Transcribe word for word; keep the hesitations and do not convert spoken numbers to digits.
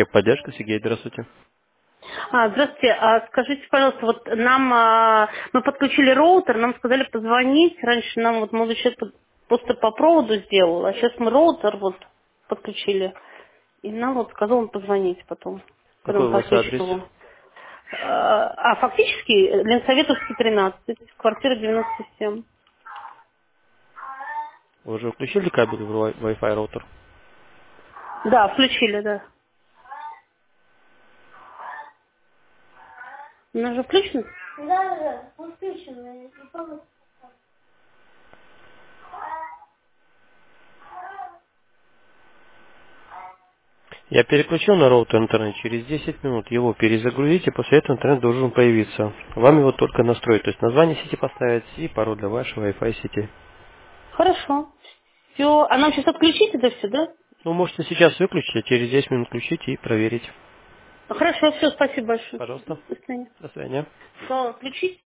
Техподдержка, Сергей, здравствуйте. А, здравствуйте. А, скажите, пожалуйста, вот нам а, мы подключили роутер, нам сказали позвонить. Раньше нам вот молодой человек под- просто по проводу сделал, а сейчас мы роутер вот подключили. И нам вот сказал он позвонить потом, когда Какой мы у вас подключим адрес? его. А, а фактически Ленсоветовский тринадцать, квартира девяносто семь. Вы уже включили кабель в Wi- Wi-Fi роутер? Да, включили, да. У нас же включено? Да, да, он включен. Я переключил на роутер интернет, через десять минут его перезагрузите, после этого интернет должен появиться. Вам его только настроить, то есть название сети поставить и пароль для вашей Wi-Fi сети. Хорошо. Все. А нам сейчас отключить это все, да? Ну, можете сейчас выключить, а через десять минут включить и проверить. Хорошо, все, спасибо большое. Пожалуйста. До свидания. До свидания. Что, включить?